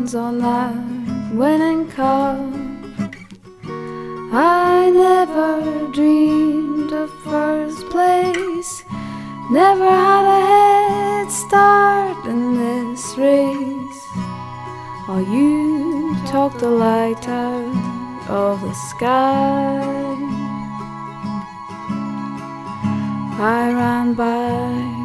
hands on that winning cup. I never dreamed of first place, never had a head start in this race. While you talked the light out of the sky, I ran by